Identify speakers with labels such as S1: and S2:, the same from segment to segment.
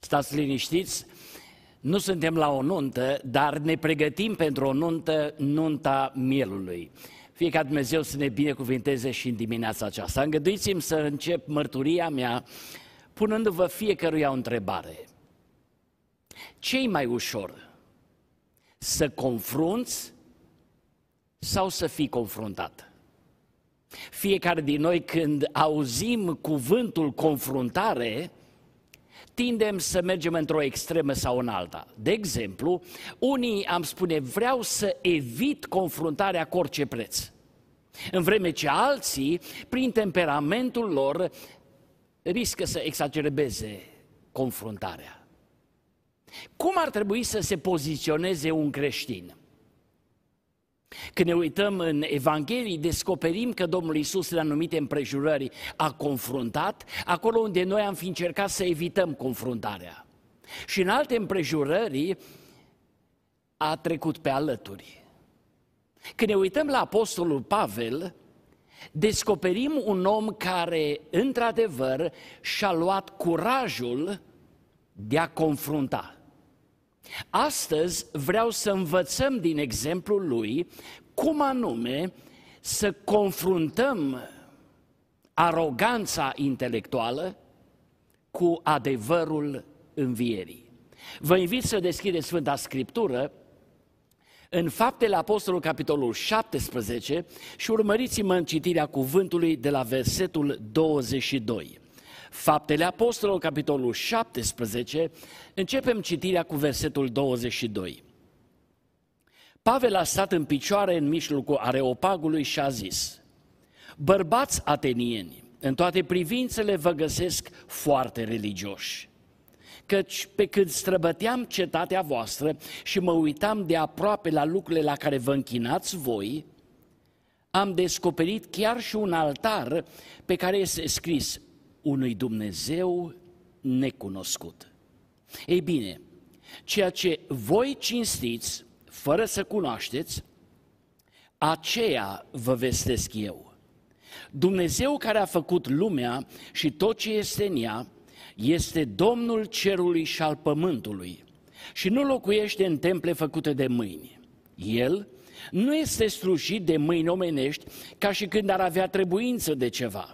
S1: Stați liniștiți, nu suntem la o nuntă, dar ne pregătim pentru o nuntă, nunta mielului. Fie ca Dumnezeu să ne binecuvinteze și în dimineața aceasta. Îngăduiți-mi să încep mărturia mea punându-vă fiecăruia o întrebare. Ce-i mai ușor? Să confrunți sau să fii confruntat? Fiecare din noi, când auzim cuvântul confruntare, tindem să mergem într-o extremă sau în alta. De exemplu, unii am spune, vreau să evit confruntarea cu orice preț. În vreme ce alții, prin temperamentul lor, riscă să exacerbeze confruntarea. Cum ar trebui să se poziționeze un creștin? Când ne uităm în Evanghelii, descoperim că Domnul Iisus, în anumite împrejurări, a confruntat, acolo unde noi am fi încercat să evităm confruntarea. Și în alte împrejurări a trecut pe alături. Când ne uităm la Apostolul Pavel, descoperim un om care, într-adevăr, și-a luat curajul de a confrunta. Astăzi vreau să învățăm din exemplul lui cum anume să confruntăm aroganța intelectuală cu adevărul învierii. Vă invit să deschideți Sfânta Scriptură în Faptele Apostolului, capitolul 17 și urmăriți-mă în citirea cuvântului de la versetul 22. Faptele Apostolului, capitolul 17, începem citirea cu versetul 22. Pavel a stat în picioare în mijlocul Areopagului și a zis: bărbați atenieni, în toate privințele vă găsesc foarte religioși, căci pe cât străbăteam cetatea voastră și mă uitam de aproape la lucrurile la care vă închinați voi, am descoperit chiar și un altar pe care este scris unui Dumnezeu necunoscut. Ei bine, ceea ce voi cinstiți fără să cunoașteți, aceea vă vestesc eu. Dumnezeu care a făcut lumea și tot ce este în ea este Domnul cerului și al pământului și nu locuiește în temple făcute de mâini. El nu este slujit de mâini omenești ca și când ar avea trebuință de ceva.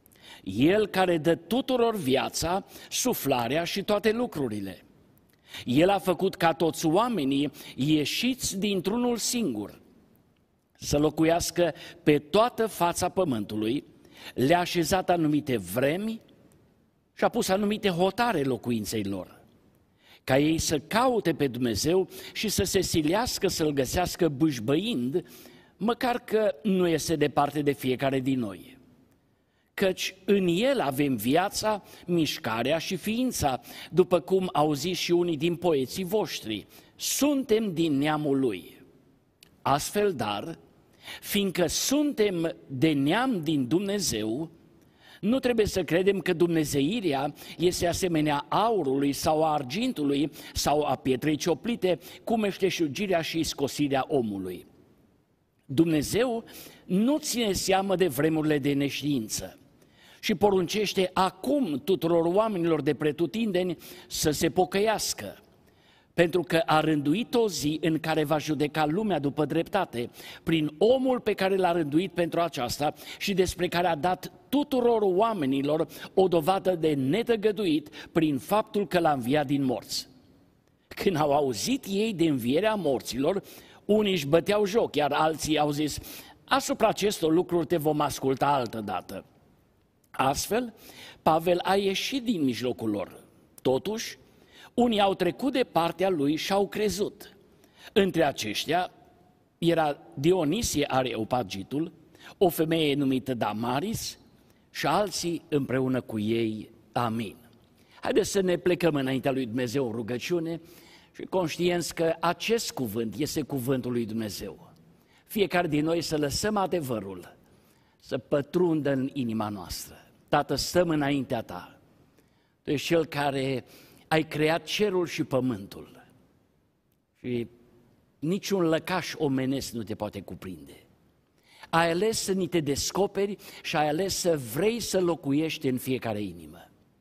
S1: El care dă tuturor viața, suflarea și toate lucrurile. El a făcut ca toți oamenii ieșiți dintr-unul singur să locuiască pe toată fața pământului, le-a așezat anumite vremi și a pus anumite hotare locuinței lor, ca ei să caute pe Dumnezeu și să se silească să-L găsească bâșbăind, măcar că nu este departe de fiecare din noi. Căci în El avem viața, mișcarea și ființa, după cum au zis și unii din poeții voștri, suntem din neamul Lui. Astfel, dar, fiindcă suntem de neam din Dumnezeu, nu trebuie să credem că dumnezeirea este asemenea aurului sau a argintului sau a pietrei cioplite, cu meșteșugirea și scosirea omului. Dumnezeu nu ține seamă de vremurile de neștiință și poruncește acum tuturor oamenilor de pretutindeni să se pocăiască, pentru că a rânduit o zi în care va judeca lumea după dreptate, prin omul pe care l-a rânduit pentru aceasta și despre care a dat tuturor oamenilor o dovadă de netăgăduit prin faptul că l-a înviat din morți. Când au auzit ei de învierea morților, unii își băteau joc, iar alții au zis: asupra acestor lucruri te vom asculta altă dată. Astfel, Pavel a ieșit din mijlocul lor. Totuși, unii au trecut de partea lui și au crezut. Între aceștia era Dionisie Areopagitul, o femeie numită Damaris și alții împreună cu ei. Amin. Haideți să ne plecăm înaintea lui Dumnezeu în rugăciune și conștienți că acest cuvânt este cuvântul lui Dumnezeu. Fiecare din noi să lăsăm adevărul să pătrundă în inima noastră. Tată, stăm înaintea Ta. Tu ești Cel care ai creat cerul și pământul și niciun lăcaș omenesc nu te poate cuprinde. Ai ales să ni te descoperi și ai ales să vrei să locuiești în fiecare inimă.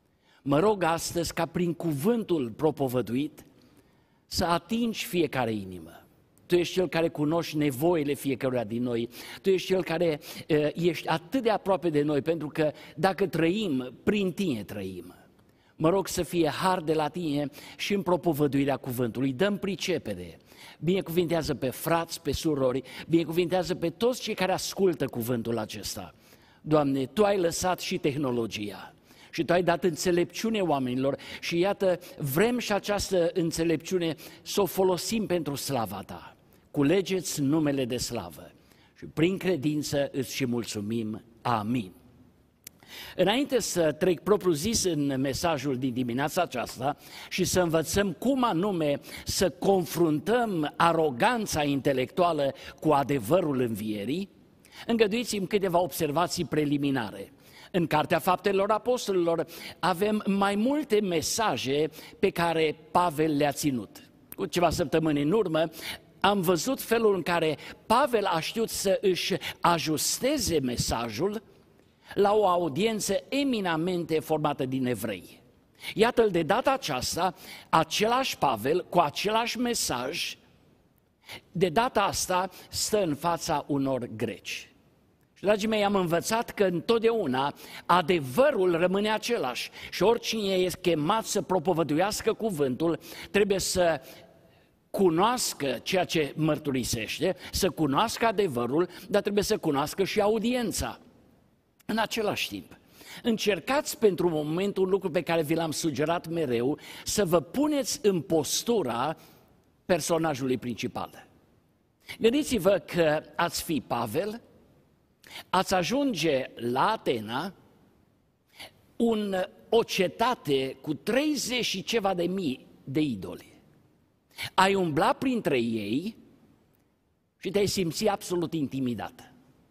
S1: Mă rog astăzi ca prin cuvântul propovăduit să atingi fiecare inimă. Tu ești Cel care cunoști nevoile fiecăruia din noi. Tu ești Cel care ești atât de aproape de noi, pentru că dacă trăim, prin Tine trăim. Mă rog să fie har de la Tine și în propovăduirea cuvântului. Dă-mi pricepere. Binecuvintează pe frați, pe surori, binecuvintează pe toți cei care ascultă cuvântul acesta. Doamne, Tu ai lăsat și tehnologia și Tu ai dat înțelepciune oamenilor și iată, vrem și această înțelepciune să o folosim pentru slava Ta. Culegeți numele de slavă și prin credință îți și mulțumim. Amin. Înainte să trec propriu-zis în mesajul din dimineața aceasta și să învățăm cum anume să confruntăm aroganța intelectuală cu adevărul învierii, îngăduiți-mi câteva observații preliminare. În Cartea Faptelor Apostolilor avem mai multe mesaje pe care Pavel le-a ținut. Cu ceva săptămâni în urmă am văzut felul în care Pavel a știut să își ajusteze mesajul la o audiență eminamente formată din evrei. Iată-l de data aceasta, același Pavel, cu același mesaj, de data asta stă în fața unor greci. Și, dragii mei, am învățat că întotdeauna adevărul rămâne același și oricine este chemat să propovăduiască cuvântul trebuie să cunoască ceea ce mărturisește, să cunoască adevărul, dar trebuie să cunoască și audiența. În același timp, încercați pentru un moment un lucru pe care vi l-am sugerat mereu, să vă puneți în postura personajului principal. Gândiți-vă că ați fi Pavel, ați ajunge la Atena, o cetate cu 30 și ceva de mii de idoli. Ai umbla printre ei și te-ai simți absolut intimidat.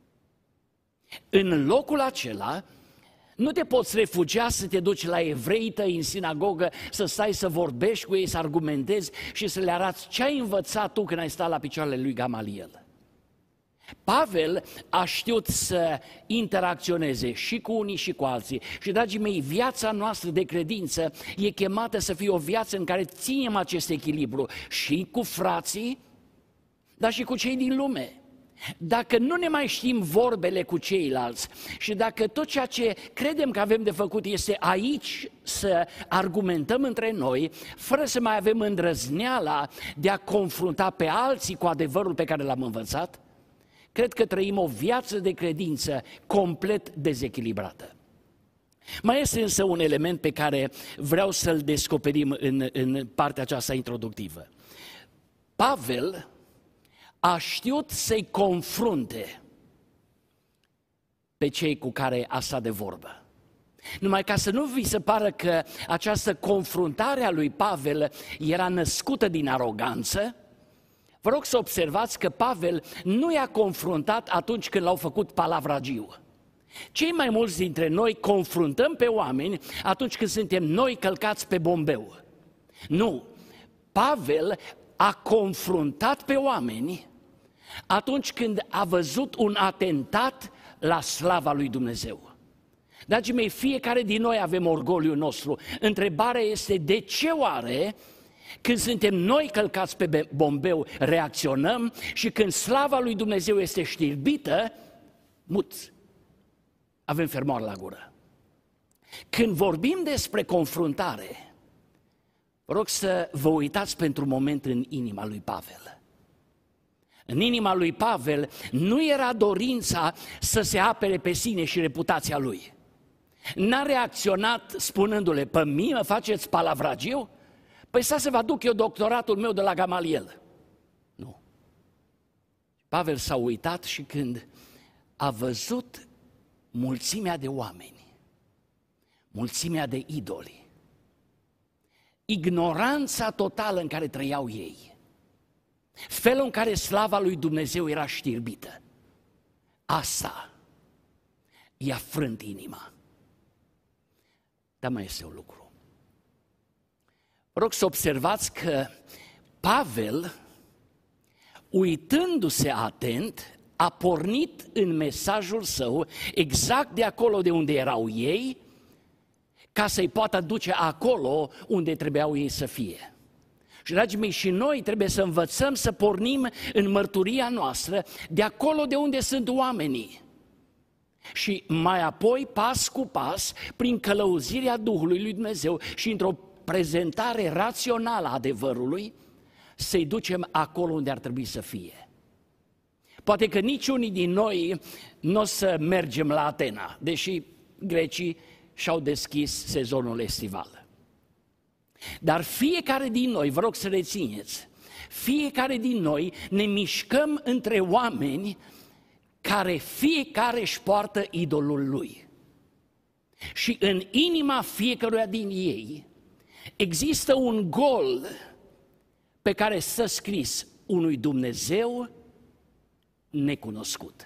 S1: În locul acela nu te poți refugia să te duci la evreii tăi în sinagogă, să stai să vorbești cu ei, să argumentezi și să le arăți ce ai învățat tu când ai stat la picioarele lui Gamaliel. Pavel a știut să interacționeze și cu unii și cu alții. Și, dragii mei, viața noastră de credință e chemată să fie o viață în care ținem acest echilibru și cu frații, dar și cu cei din lume. Dacă nu ne mai știm vorbele cu ceilalți și dacă tot ceea ce credem că avem de făcut este aici să argumentăm între noi, fără să mai avem îndrăzneala de a confrunta pe alții cu adevărul pe care l-am învățat, cred că trăim o viață de credință complet dezechilibrată. Mai este însă un element pe care vreau să-l descoperim în partea aceasta introductivă. Pavel a știut să-i confrunte pe cei cu care a stat de vorbă. Numai ca să nu vi se pară că această confruntare a lui Pavel era născută din aroganță, vă rog să observați că Pavel nu i-a confruntat atunci când l-au făcut palavragiu. Cei mai mulți dintre noi confruntăm pe oameni atunci când suntem noi călcați pe bombeu. Nu, Pavel a confruntat pe oameni atunci când a văzut un atentat la slava lui Dumnezeu. Dragii mei, fiecare din noi avem orgoliul nostru. Întrebarea este de ce oare când suntem noi călcați pe bombeu reacționăm și când slava lui Dumnezeu este știrbită, muți, avem fermoară la gură. Când vorbim despre confruntare, vă rog să vă uitați pentru un moment în inima lui Pavel. În inima lui Pavel nu era dorința să se apere pe sine și reputația lui. N-a reacționat spunându-le, pe mine mă faceți palavragiu? Păi să vă aduc eu doctoratul meu de la Gamaliel. Nu. Pavel s-a uitat și când a văzut mulțimea de oameni, mulțimea de idoli, ignoranța totală în care trăiau ei, felul în care slava lui Dumnezeu era știrbită, asta i-a frânt inima. Dar mai este un lucru. Rog să observați că Pavel, uitându-se atent, a pornit în mesajul său exact de acolo de unde erau ei, ca să-i poată duce acolo unde trebuiau ei să fie. Și, dragii mei, și noi trebuie să învățăm să pornim în mărturia noastră de acolo de unde sunt oamenii. Și mai apoi, pas cu pas, prin călăuzirea Duhului lui Dumnezeu și într-o prezentare rațională a adevărului, să-i ducem acolo unde ar trebui să fie. Poate că niciunii din noi nu o să mergem la Atena, deși grecii și-au deschis sezonul estival. Dar fiecare din noi, vă rog să rețineți, fiecare din noi ne mișcăm între oameni care fiecare își poartă idolul lui. Și în inima fiecăruia din ei există un gol pe care stă scris unui Dumnezeu necunoscut.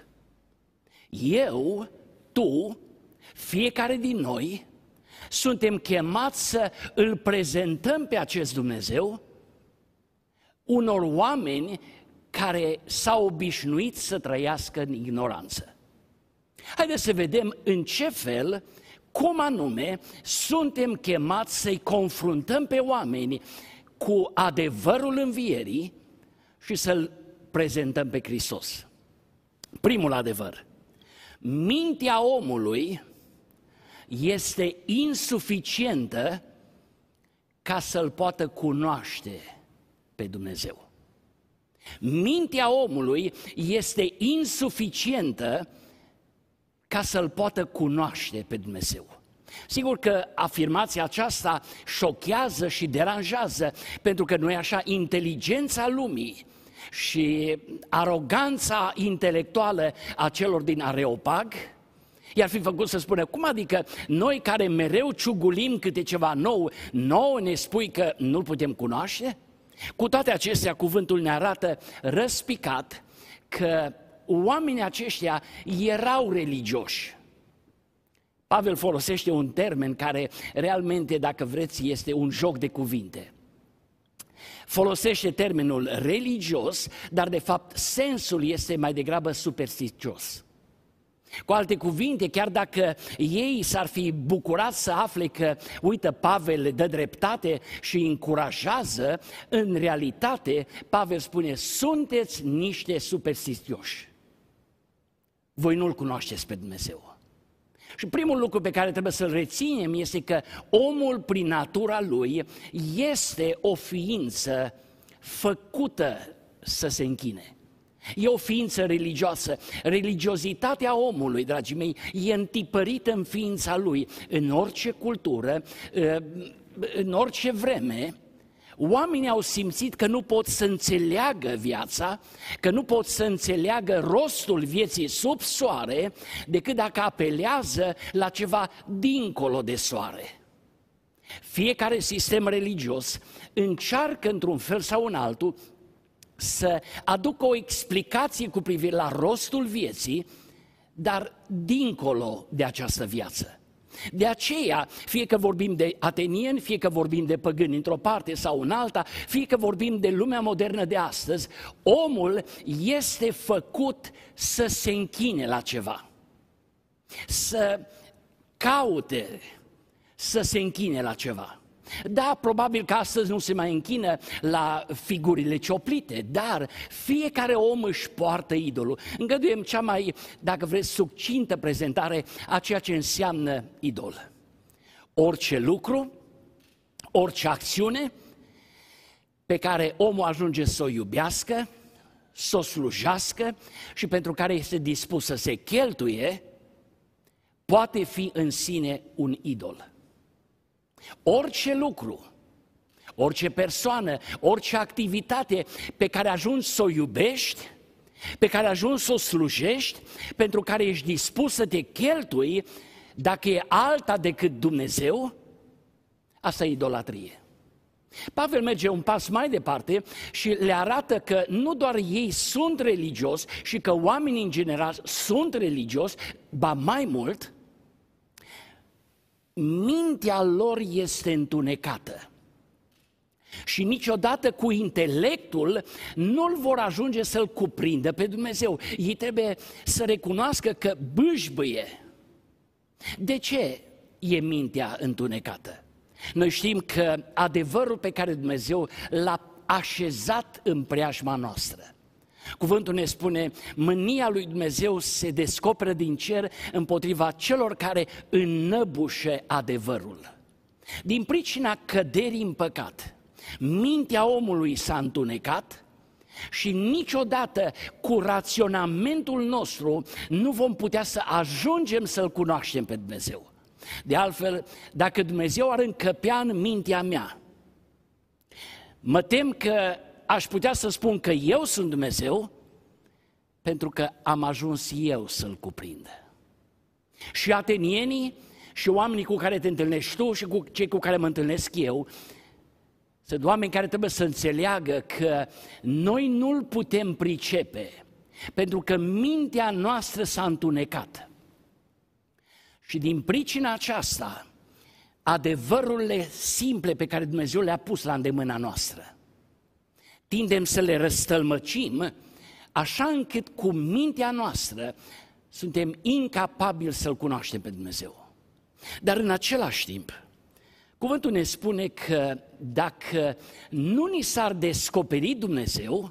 S1: Eu, tu, fiecare din noi suntem chemați să îl prezentăm pe acest Dumnezeu unor oameni care s-au obișnuit să trăiască în ignoranță. Haideți să vedem în ce fel, cum anume, suntem chemați să-i confruntăm pe oameni cu adevărul învierii și să-L prezentăm pe Hristos. Primul adevăr: mintea omului este insuficientă ca să-L poată cunoaște pe Dumnezeu. Mintea omului este insuficientă ca să-L poată cunoaște pe Dumnezeu. Sigur că afirmația aceasta șochează și deranjează, pentru că nu e așa, inteligența lumii și aroganța intelectuală a celor din Areopag i-ar fi făcut să spună: cum adică noi care mereu ciugulim câte ceva nou, nouă ne spui că nu-L putem cunoaște? Cu toate acestea, cuvântul ne arată răspicat că oamenii aceștia erau religioși. Pavel folosește un termen care realmente, dacă vreți, este un joc de cuvinte. Folosește termenul religios, dar de fapt sensul este mai degrabă supersticios. Cu alte cuvinte, chiar dacă ei s-ar fi bucurat să afle că, uite, Pavel le dă dreptate și îi încurajează, în realitate, Pavel spune: sunteți niște superstitioși. Voi nu-L cunoașteți pe Dumnezeu. Și primul lucru pe care trebuie să-l reținem este că omul, prin natura lui, este o ființă făcută să se închine. E o ființă religioasă. Religiozitatea omului, dragii mei, e întipărită în ființa lui. În orice cultură, în orice vreme, oamenii au simțit că nu pot să înțeleagă viața, că nu pot să înțeleagă rostul vieții sub soare, decât dacă apelează la ceva dincolo de soare. Fiecare sistem religios încearcă într-un fel sau în altul să aducă o explicație cu privire la rostul vieții, dar dincolo de această viață. De aceea, fie că vorbim de atenieni, fie că vorbim de păgâni într-o parte sau în alta, fie că vorbim de lumea modernă de astăzi, omul este făcut să se închine la ceva, să caute să se închine la ceva. Da, probabil că astăzi nu se mai închină la figurile cioplite, dar fiecare om își poartă idolul. Îngăduiem cea mai, dacă vreți, succintă prezentare a ceea ce înseamnă idol. Orice lucru, orice acțiune pe care omul ajunge să o iubească, să o slujească și pentru care este dispus să se cheltuie, poate fi în sine un idol. Orice lucru, orice persoană, orice activitate pe care ajungi să o iubești, pe care ajungi să o slujești, pentru care ești dispus să te cheltui, dacă e alta decât Dumnezeu, asta e idolatrie. Pavel merge un pas mai departe și le arată că nu doar ei sunt religios și că oamenii în general sunt religios, ba mai mult, mintea lor este întunecată și niciodată cu intelectul nu-l vor ajunge să-L cuprindă pe Dumnezeu. Ei trebuie să recunoască că bâșbâie. De ce? e mintea întunecată. Noi știm că adevărul pe care Dumnezeu l-a așezat în preajma noastră. Cuvântul ne spune, mânia lui Dumnezeu se descoperă din cer împotriva celor care înnăbușe adevărul. Din pricina căderii în păcat, mintea omului s-a întunecat și niciodată cu raționamentul nostru nu vom putea să ajungem să-L cunoaștem pe Dumnezeu. De altfel, dacă Dumnezeu ar încăpea în mintea mea, mă tem că aș putea să spun că eu sunt Dumnezeu, pentru că am ajuns eu să-L cuprind. Și atenienii și oamenii cu care te întâlnești tu și cu cei cu care mă întâlnesc eu, sunt oameni care trebuie să înțeleagă că noi nu-L putem pricepe, pentru că mintea noastră s-a întunecat. Și din pricina aceasta, adevărurile simple pe care Dumnezeu le-a pus la îndemâna noastră, tindem să le răstălmăcim, așa încât cu mintea noastră suntem incapabili să-L cunoaștem pe Dumnezeu. Dar în același timp, cuvântul ne spune că dacă nu ni s-ar descoperi Dumnezeu,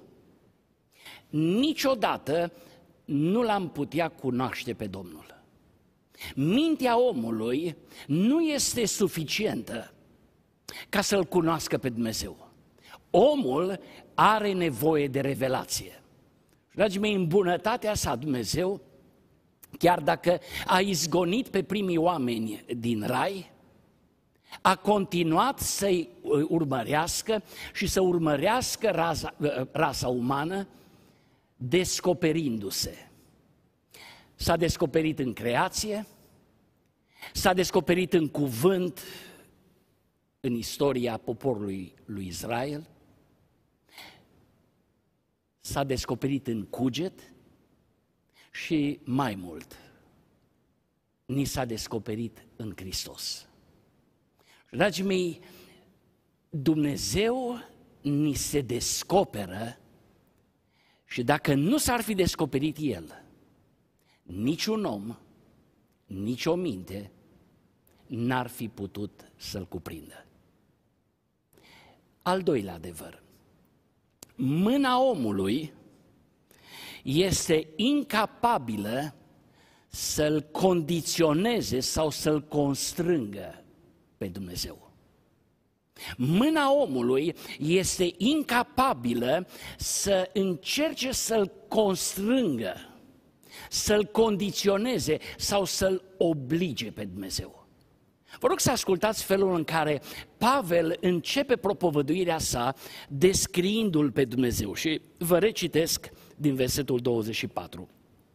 S1: niciodată nu l-am putea cunoaște pe Domnul. Mintea omului nu este suficientă ca să-L cunoască pe Dumnezeu. Omul are nevoie de revelație. Dragii mei, în bunătatea sa Dumnezeu, chiar dacă a izgonit pe primii oameni din rai, a continuat să-i urmărească și să urmărească rasa umană, descoperindu-se. S-a descoperit în creație, s-a descoperit în cuvânt, în istoria poporului lui Israel, s-a descoperit în cuget și mai mult, ni s-a descoperit în Hristos. Dragii mei, Dumnezeu ni se descoperă și dacă nu s-ar fi descoperit El, niciun om, nici o minte n-ar fi putut să-L cuprindă. Al doilea adevăr, mâna omului este incapabilă să-L condiționeze sau să-L constrângă pe Dumnezeu. Mâna omului este incapabilă să încerce să-L constrângă, să-L condiționeze sau să-L oblige pe Dumnezeu. Vă rog să ascultați felul în care Pavel începe propovăduirea sa descriindu-L pe Dumnezeu și vă recitesc din versetul 24.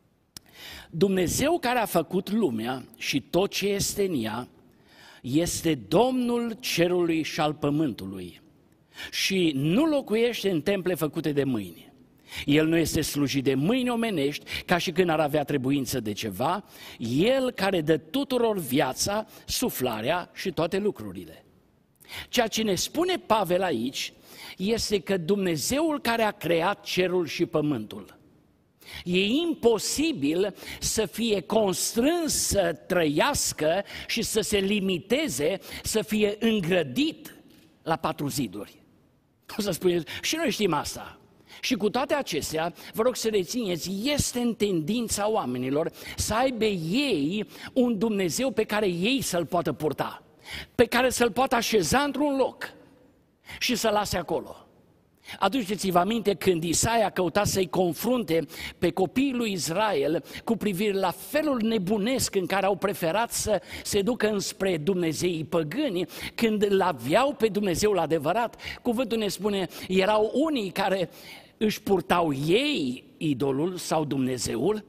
S1: Dumnezeu care a făcut lumea și tot ce este în ea este Domnul cerului și al pământului și nu locuiește în temple făcute de mâini. El nu este slujit de mâini omenești, ca și când ar avea trebuință de ceva, El care dă tuturor viața, suflarea și toate lucrurile. Ceea ce ne spune Pavel aici este că Dumnezeul care a creat cerul și pământul, e imposibil să fie constrâns să trăiască și să se limiteze, să fie îngrădit la 4 ziduri. O să spuneți, și noi știm asta. Și cu toate acestea, vă rog să rețineți, este în tendința oamenilor să aibă ei un Dumnezeu pe care ei să-L poată purta, pe care să-L poată așeza într-un loc și să-L lase acolo. Aduceți-vă aminte când Isaia căuta să-i confrunte pe copiii lui Israel cu privire la felul nebunesc în care au preferat să se ducă înspre Dumnezeii păgâni, când îl aveau pe Dumnezeul adevărat. Cuvântul ne spune, erau unii care își purtau ei idolul sau Dumnezeul,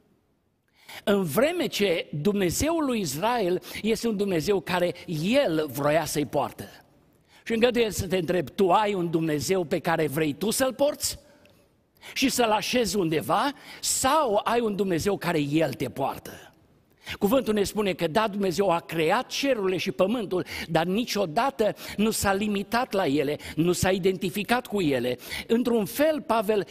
S1: în vreme ce Dumnezeul lui Israel este un Dumnezeu care El vroia să-i poartă. Și îngăduie să te întreb, tu ai un Dumnezeu pe care vrei tu să-L porți și să-L așezi undeva sau ai un Dumnezeu care El te poartă? Cuvântul ne spune că da, Dumnezeu a creat cerurile și pământul, dar niciodată nu s-a limitat la ele, nu s-a identificat cu ele. Într-un fel, Pavel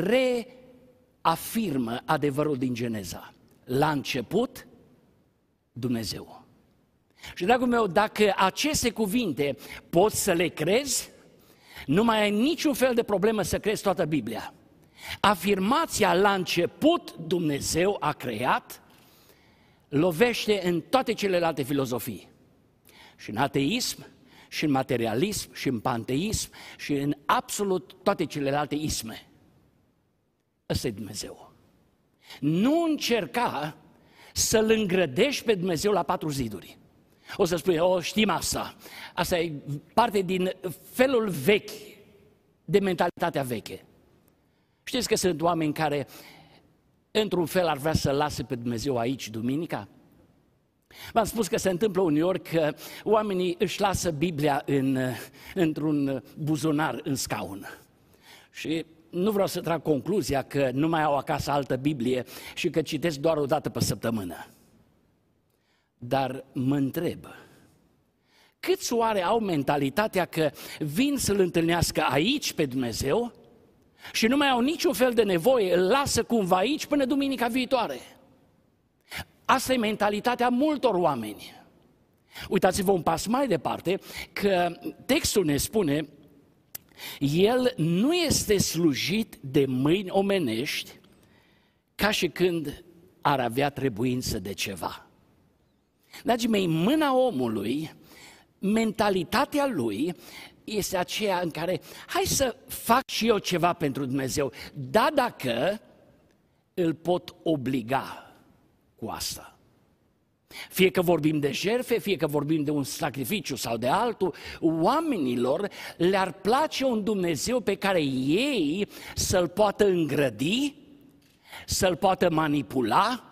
S1: reafirmă adevărul din Geneza. La început, Dumnezeu. Și, dragul meu, dacă aceste cuvinte poți să le crezi, nu mai ai niciun fel de problemă să crezi toată Biblia. Afirmația la început Dumnezeu a creat lovește în toate celelalte filozofii. Și în ateism, și în materialism, și în panteism, și în absolut toate celelalte isme. Ăsta e Dumnezeu. Nu încerca să-L îngrădești pe Dumnezeu la 4 ziduri. O să spui, știm asta. Asta e parte din felul vechi, de mentalitatea veche. Știți că sunt oameni care, într-un fel, ar vrea să lase pe Dumnezeu aici, duminica? V-am spus că se întâmplă uneori că oamenii își lasă Biblia într-un buzunar, în scaun. Și nu vreau să trag concluzia că nu mai au acasă altă Biblie și că citesc doar o dată pe săptămână. Dar mă întreb, câți oare au mentalitatea că vin să-L întâlnească aici pe Dumnezeu și nu mai au niciun fel de nevoie, îl lasă cumva aici până duminica viitoare? Asta e mentalitatea multor oameni. Uitați-vă un pas mai departe, că textul ne spune, El nu este slujit de mâini omenești ca și când ar avea trebuință de ceva. Dragii mei, mâna omului, mentalitatea lui este aceea în care hai să fac și eu ceva pentru Dumnezeu, dar dacă îl pot obliga cu asta. Fie că vorbim de jertfe, fie că vorbim de un sacrificiu sau de altul, oamenilor le-ar place un Dumnezeu pe care ei să-L poată îngrădi, să-L poată manipula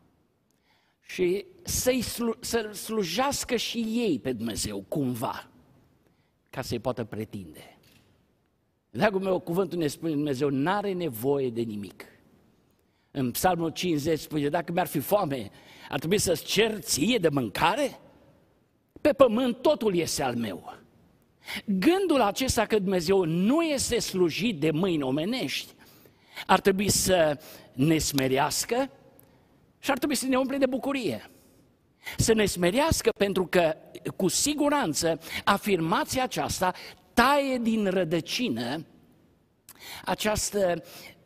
S1: și să-L slujească și ei pe Dumnezeu cumva, ca să-i poată pretinde. Dragul meu, cuvântul ne spune, Dumnezeu n-are nevoie de nimic. În Psalmul 50 spune, dacă mi-ar fi foame, ar trebui să-ți cer ție de mâncare? Pe pământ totul este al meu. Gândul acesta că Dumnezeu nu este slujit de mâini omenești, ar trebui să ne smerească și ar trebui să ne umple de bucurie. Să ne smerească pentru că, cu siguranță, afirmația aceasta taie din rădăcină această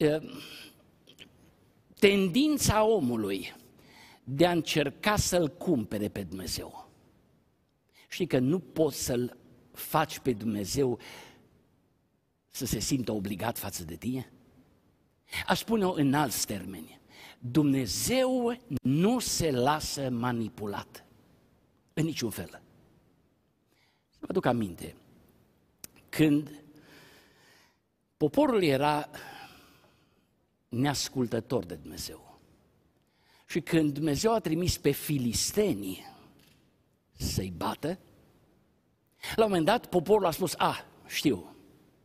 S1: tendința omului de a încerca să-L cumpere pe Dumnezeu. Știi că nu poți să-L faci pe Dumnezeu să se simtă obligat față de tine? Aș spune-o în alți termeni. Dumnezeu nu se lasă manipulat în niciun fel. Să vă aduc aminte, când poporul era neascultător de Dumnezeu și când Dumnezeu a trimis pe filistenii să-i bată, la un moment dat poporul a spus, știu,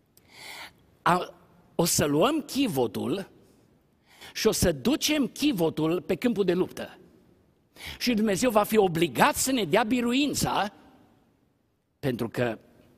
S1: o să luăm chivotul și o să ducem chivotul pe câmpul de luptă. Și Dumnezeu va fi obligat să ne dea biruința pentru că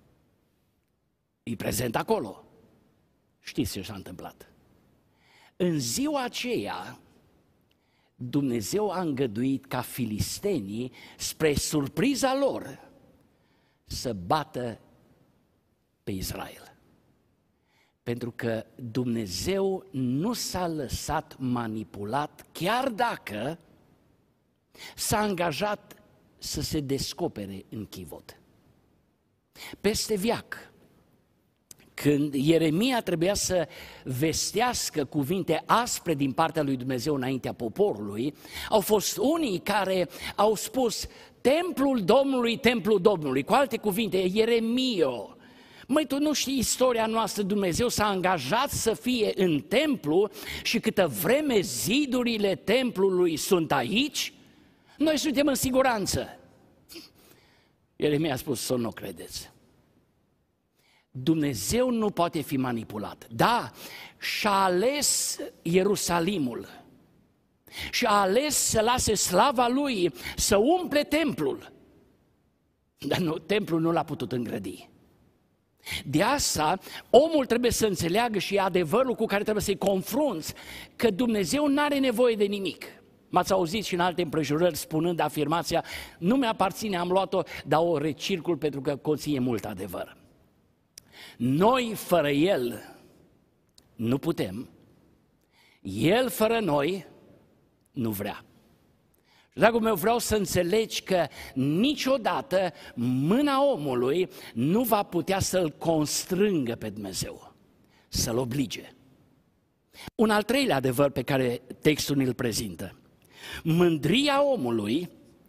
S1: e prezent acolo. Știți ce s-a întâmplat? În ziua aceea, Dumnezeu a îngăduit ca filistenii, spre surpriza lor, să bată pe Israel. Pentru că Dumnezeu nu s-a lăsat manipulat, chiar dacă s-a angajat să se descopere în chivot. Peste veac, când Ieremia trebuia să vestească cuvinte aspre din partea lui Dumnezeu înaintea poporului, au fost unii care au spus, templul Domnului, cu alte cuvinte, Ieremio, măi, tu nu știi istoria noastră, Dumnezeu s-a angajat să fie în templu și câtă vreme zidurile templului sunt aici, noi suntem în siguranță. Ieremia a spus, să nu credeți. Dumnezeu nu poate fi manipulat. Da, și-a ales Ierusalimul și a ales să lase slava lui să umple templul. Dar nu, templul nu l-a putut îngrădi. De asta, omul trebuie să înțeleagă și adevărul cu care trebuie să-i confrunți, că Dumnezeu nu are nevoie de nimic. M-ați auzit și în alte împrejurări spunând afirmația, nu mi-aparține, am luat-o, dar o recircul pentru că conține mult adevăr. Noi fără El nu putem, El fără noi nu vrea. Dragul meu, vreau să înțelegi că niciodată mâna omului nu va putea să-L constrângă pe Dumnezeu, să-L oblige. Un al treilea adevăr pe care textul îl prezintă. Mândria omului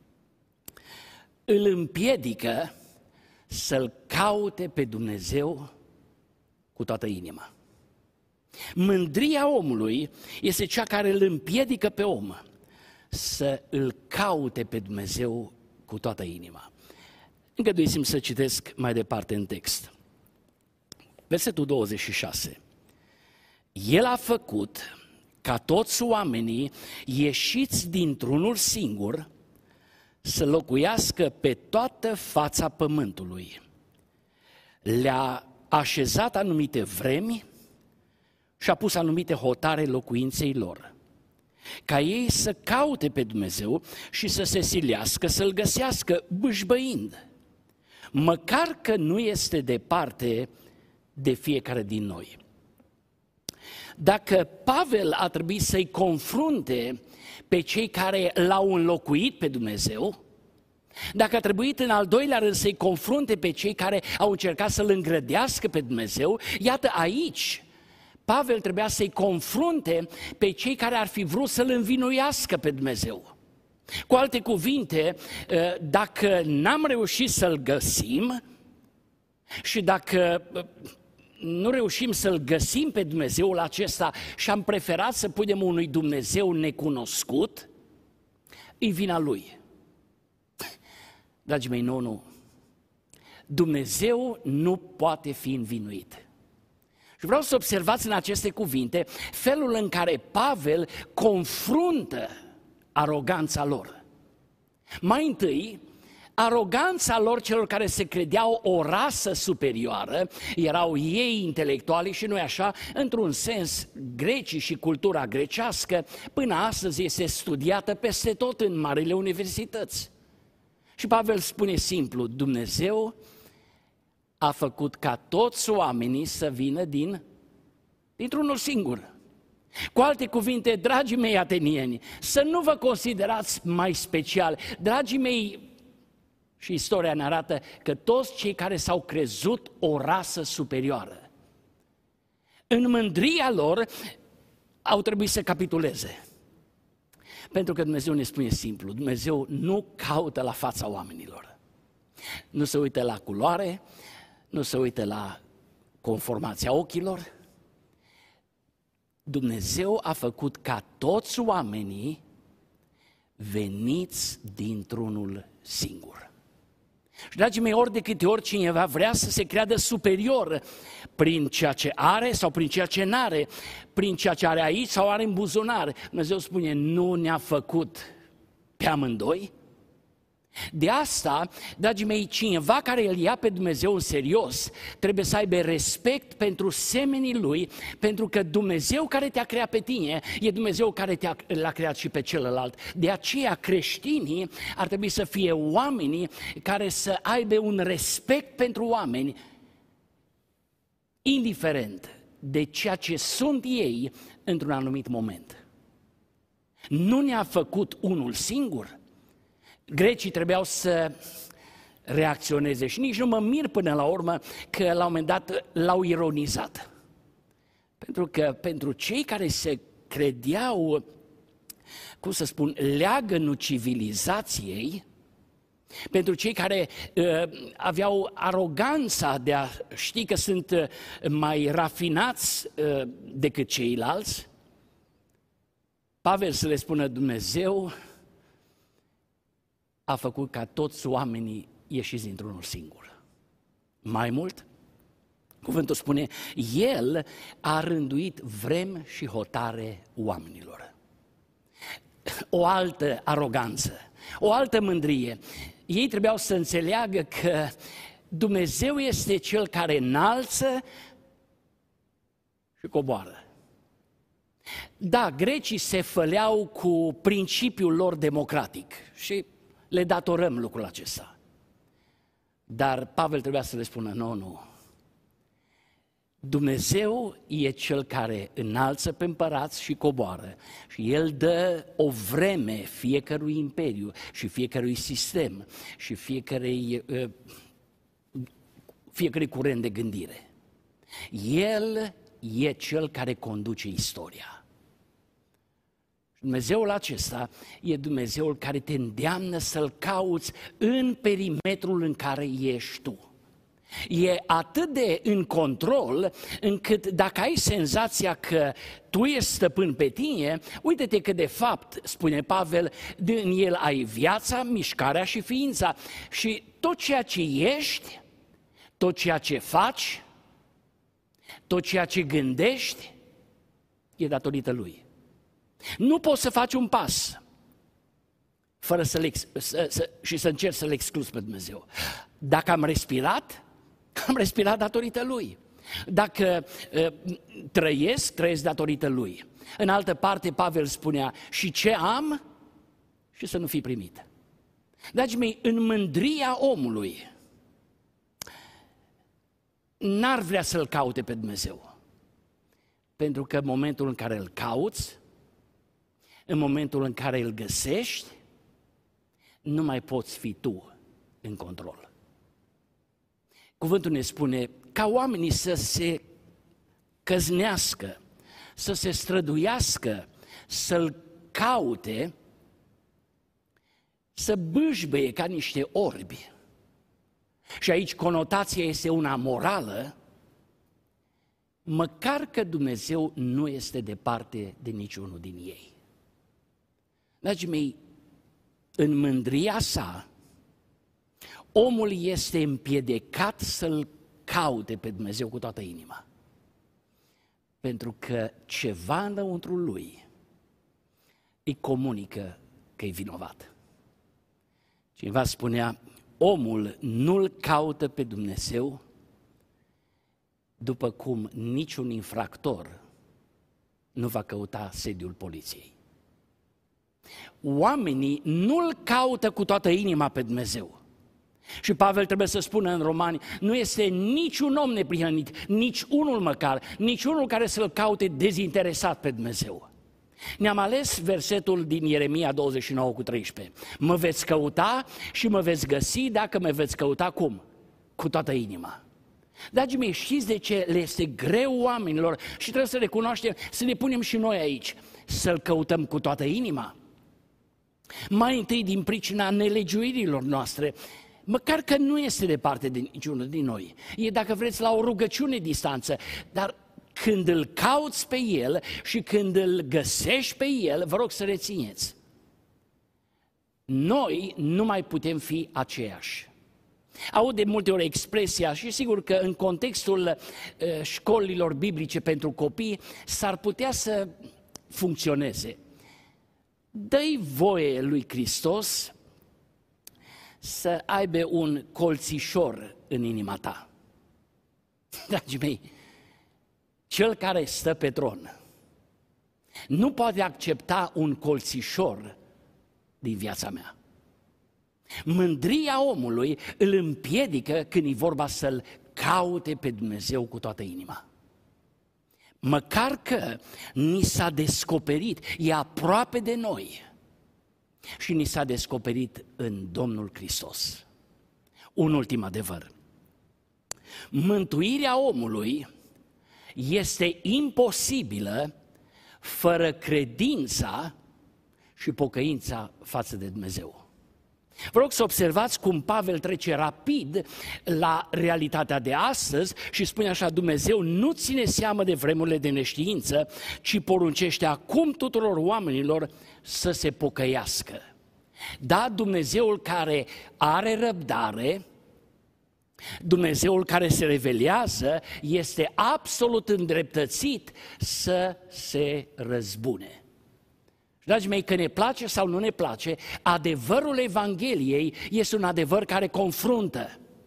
S1: îl împiedică să-L caute pe Dumnezeu cu toată inima. Mândria omului este cea care îl împiedică pe om să îl caute pe Dumnezeu cu toată inima. Îngăduiți-mi să citesc mai departe în text. Versetul 26. El a făcut ca toți oamenii ieșiți dintr-unul singur să locuiască pe toată fața pământului. Le-a așezat anumite vremi și a pus anumite hotare locuinței lor, ca ei să caute pe Dumnezeu și să se silească, să-L găsească bâșbăind, măcar că nu este departe de fiecare din noi. Dacă Pavel a trebuit să-i confrunte pe cei care l-au înlocuit pe Dumnezeu, dacă a trebuit în al doilea rând să-i confrunte pe cei care au încercat să-L îngrădească pe Dumnezeu, iată aici Pavel trebuia să-i confrunte pe cei care ar fi vrut să-L învinuiască pe Dumnezeu. Cu alte cuvinte, dacă n-am reușit să-L găsim și dacă nu reușim să-L găsim pe Dumnezeul acesta și am preferat să punem unui Dumnezeu necunoscut, e vina Lui. Dragii mei, nu. Dumnezeu nu poate fi învinuit. Și vreau să observați în aceste cuvinte felul în care Pavel confruntă aroganța lor. Mai întâi, aroganța lor, celor care se credeau o rasă superioară, erau ei intelectuali și noi așa, într-un sens, grecii și cultura grecească, până astăzi este studiată peste tot în marile universități. Și Pavel spune simplu, Dumnezeu a făcut ca toți oamenii să vină dintr-unul singur. Cu alte cuvinte, dragii mei atenieni, să nu vă considerați mai special. Dragii mei, și istoria ne arată că toți cei care s-au crezut o rasă superioară, în mândria lor au trebuit să capituleze. Pentru că Dumnezeu ne spune simplu, Dumnezeu nu caută la fața oamenilor. Nu se uită la culoare, nu se uită la conformația ochilor. Dumnezeu a făcut ca toți oamenii veniți dintr-unul singur. Și, dragii mei, ori de câte ori cineva vrea să se creadă superior prin ceea ce are sau prin ceea ce n-are, prin ceea ce are aici sau are în buzunar, Dumnezeu spune, nu ne-a făcut pe amândoi. De asta, dragii mei, cineva care îl ia pe Dumnezeu în serios trebuie să aibă respect pentru semenii Lui, pentru că Dumnezeu care te-a creat pe tine e Dumnezeu care l-a creat și pe celălalt. De aceea creștinii ar trebui să fie oamenii care să aibă un respect pentru oameni, indiferent de ceea ce sunt ei într-un anumit moment. Nu ne-a făcut unul singur. Grecii trebuiau să reacționeze și nici nu mă mir până la urmă că la un moment dat l-au ironizat. Pentru că pentru cei care se credeau, cum să spun, leagănul civilizației, pentru cei care aveau aroganța de a ști că sunt mai rafinați decât ceilalți, Pavel să le spună Dumnezeu a făcut ca toți oamenii ieșiți dintr-unul singur. Mai mult, cuvântul spune, El a rânduit vremi și hotare oamenilor. O altă aroganță, o altă mândrie. Ei trebuiau să înțeleagă că Dumnezeu este Cel care înalță și coboară. Da, grecii se făleau cu principiul lor democratic și le datorăm lucrul acesta. Dar Pavel trebuia să le spună, nu. Dumnezeu e Cel care înalță pe împărați și coboară și El dă o vreme fiecărui imperiu și fiecărui sistem și fiecărui curent de gândire. El e Cel care conduce istoria. Dumnezeul acesta e Dumnezeul care te îndeamnă să-L cauți în perimetrul în care ești tu. E atât de în control încât dacă ai senzația că tu ești stăpân pe tine, uite-te că de fapt, spune Pavel, din El ai viața, mișcarea și ființa și tot ceea ce ești, tot ceea ce faci, tot ceea ce gândești, e datorită Lui. Nu poți să faci un pas fără și să încerci să-L excluzi pe Dumnezeu. Dacă am respirat datorită Lui. Dacă trăiesc datorită Lui. În altă parte, Pavel spunea, și ce am și să nu fi primit. Dragii mei, în mândria omului, n-ar vrea să-L caute pe Dumnezeu. Pentru că în momentul în care Îl cauți, în momentul în care Îl găsești, nu mai poți fi tu în control. Cuvântul ne spune ca oamenii să se căznească, să se străduiască, să-L caute, să bâșbăie ca niște orbi. Și aici conotația este una morală, măcar că Dumnezeu nu este departe de niciunul din ei. Dragii mei, în mândria sa, omul este împiedicat să-L caute pe Dumnezeu cu toată inima. Pentru că ceva înăuntru lui îi comunică că e vinovat. Cineva spunea, omul nu-L caută pe Dumnezeu după cum niciun infractor nu va căuta sediul poliției. Oamenii nu-L caută cu toată inima pe Dumnezeu. Și Pavel trebuie să spună în Romani, nu este niciun om neprihănit, nici unul măcar, nici unul care să-L caute dezinteresat pe Dumnezeu. Ne-am ales versetul din Ieremia 29:13. Mă veți căuta și mă veți găsi dacă mă veți căuta cum? Cu toată inima. Dragii mei, știți de ce le este greu oamenilor și trebuie să recunoaștem, să ne punem și noi aici, să-L căutăm cu toată inima? Mai întâi din pricina nelegiuirilor noastre, măcar că nu este departe de niciunul din noi. E, dacă vreți, la o rugăciune distanță, dar când Îl cauți pe El și când Îl găsești pe El, vă rog să rețineți, noi nu mai putem fi aceiași. Aud de multe ori expresia și sigur că în contextul școlilor biblice pentru copii s-ar putea să funcționeze. Dă-i voie lui Hristos să aibă un colțișor în inima ta. Dragii mei, Cel care stă pe tron nu poate accepta un colțișor din viața mea. Mândria omului îl împiedică când e vorba să-L caute pe Dumnezeu cu toată inima. Măcar că ni s-a descoperit, e aproape de noi și ni s-a descoperit în Domnul Hristos. Un ultim adevăr. Mântuirea omului este imposibilă fără credința și pocăința față de Dumnezeu. Vă rog să observați cum Pavel trece rapid la realitatea de astăzi și spune așa, Dumnezeu nu ține seamă de vremurile de neștiință, ci poruncește acum tuturor oamenilor să se pocăiască. Da, Dumnezeul care are răbdare, Dumnezeul care se revelează, este absolut îndreptățit să se răzbune. Dragii mei, că ne place sau nu ne place, adevărul Evangheliei este un adevăr care confruntă.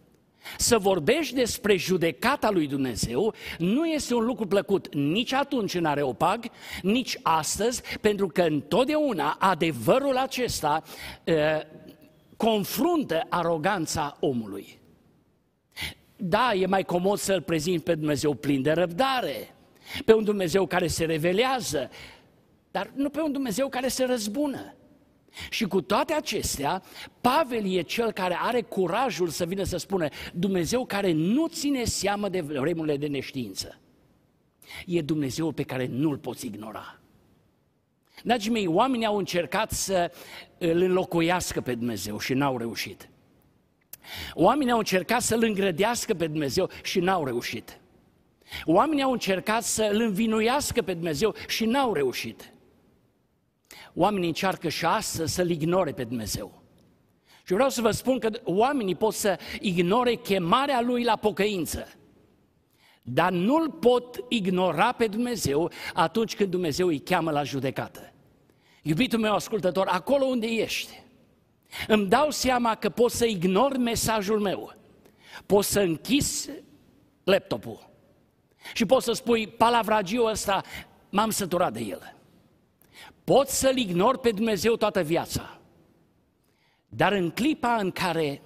S1: Să vorbești despre judecata lui Dumnezeu nu este un lucru plăcut nici atunci în Areopag, nici astăzi, pentru că întotdeauna adevărul acesta confruntă aroganța omului. Da, e mai comod să-L prezinți pe Dumnezeu plin de răbdare, pe un Dumnezeu care se revelează, dar nu pe un Dumnezeu care se răzbună. Și cu toate acestea, Pavel e cel care are curajul să vină să spună Dumnezeu care nu ține seamă de vremurile de neștiință. E Dumnezeul pe care nu-L poți ignora. Dragii mei, oamenii au încercat să îl înlocuiască pe Dumnezeu și n-au reușit. Oamenii au încercat să îl îngrădească pe Dumnezeu și n-au reușit. Oamenii au încercat să îl învinuiască pe Dumnezeu și n-au reușit. Oamenii încearcă și astăzi să-L ignore pe Dumnezeu. Și vreau să vă spun că oamenii pot să ignore chemarea Lui la pocăință, dar nu-L pot ignora pe Dumnezeu atunci când Dumnezeu îi cheamă la judecată. Iubitul meu ascultător, acolo unde ești, îmi dau seama că poți să ignori mesajul meu, poți să închizi laptopul și poți să spui palavragiul ăsta, m-am săturat de el. Poți să-L ignori pe Dumnezeu toată viața, dar în clipa în care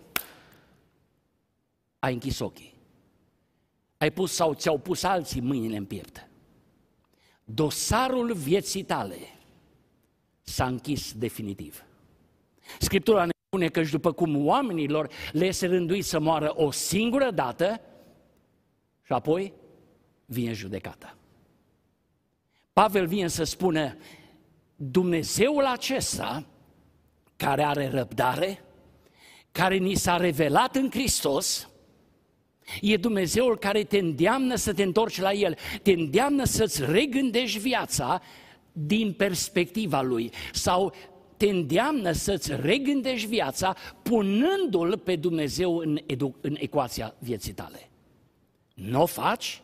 S1: ai închis ochii, ai pus sau ți-au pus alții mâinile în piept, dosarul vieții tale s-a închis definitiv. Scriptura ne spune că și după cum oamenilor le este rânduit să moară o singură dată și apoi vine judecata. Pavel vine să spună, Dumnezeul acesta care are răbdare, care ni s-a revelat în Hristos, e Dumnezeul care te îndeamnă să te întorci la El, te îndeamnă să-ți regândești viața din perspectiva Lui sau te îndeamnă să-ți regândești viața punându-L pe Dumnezeu în ecuația vieții tale. Nu o faci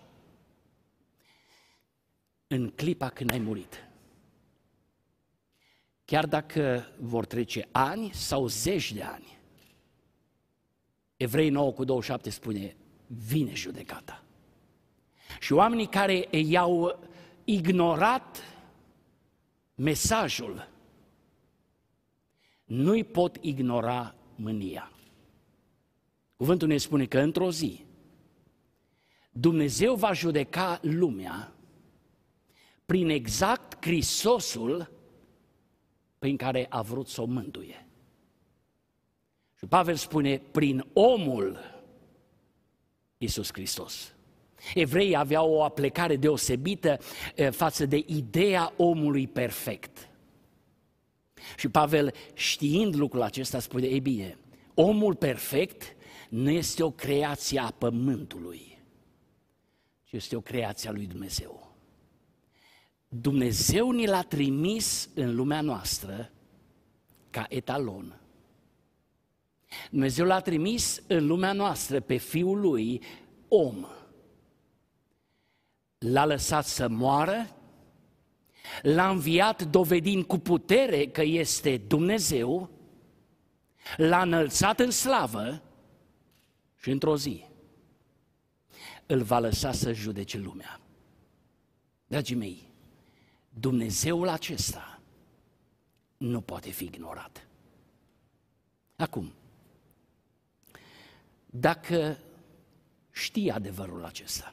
S1: în clipa când ai murit. Chiar dacă vor trece ani sau zeci de ani. Evrei 9:27 spune, vine judecata. Și oamenii care i-au ignorat mesajul, nu-i pot ignora mânia. Cuvântul ne spune că într-o zi Dumnezeu va judeca lumea prin exact Hristosul prin care a vrut să o mântuie. Și Pavel spune, prin omul Iisus Hristos. Evreii aveau o aplecare deosebită față de ideea omului perfect. Și Pavel, știind lucrul acesta, spune, ei bine, omul perfect nu este o creație a pământului, ci este o creație a lui Dumnezeu. Dumnezeu ni l-a trimis în lumea noastră ca etalon. Dumnezeu l-a trimis în lumea noastră pe Fiul Lui, om. L-a lăsat să moară, l-a înviat dovedind cu putere că este Dumnezeu, l-a înălțat în slavă și într-o zi îl va lăsa să judece lumea. Dragii mei, Dumnezeul acesta nu poate fi ignorat. Acum, dacă știi adevărul acesta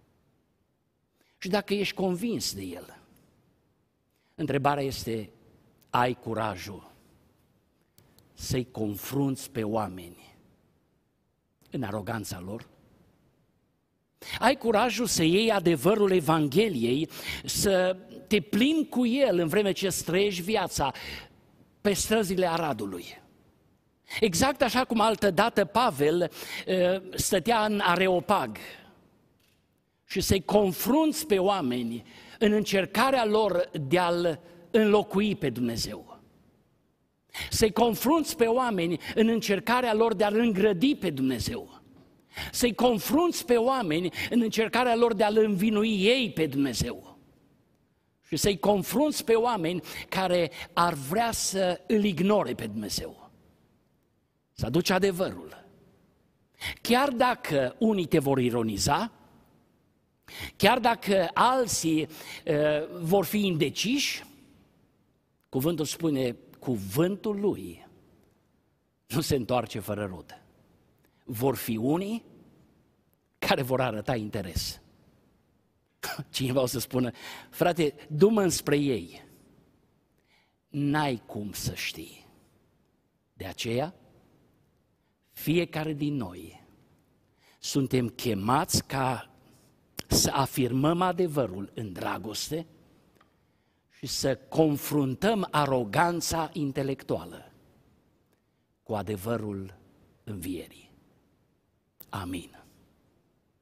S1: și dacă ești convins de el, întrebarea este, ai curajul să-i confrunți pe oameni în aroganța lor? Ai curajul să iei adevărul Evangheliei, să te plimbi cu el în vreme ce îți trăiești viața pe străzile Aradului. Exact așa cum altădată Pavel stătea în Areopag și să-i confrunți pe oameni în încercarea lor de a-L înlocui pe Dumnezeu. Să-i confrunți pe oameni în încercarea lor de a-L îngrădi pe Dumnezeu. Să-i confrunți pe oameni în încercarea lor de a-L învinui ei pe Dumnezeu. Și să-i confrunți pe oameni care ar vrea să îl ignore pe Dumnezeu. Să aduci adevărul. Chiar dacă unii te vor ironiza, chiar dacă alții vor fi indeciși, cuvântul spune, cuvântul lui nu se întoarce fără rod. Vor fi unii care vor arăta interes. Cineva o să spună, frate, du-mă înspre ei. N-ai cum să știi. De aceea, fiecare din noi suntem chemați ca să afirmăm adevărul în dragoste și să confruntăm aroganța intelectuală cu adevărul învierii. Amin.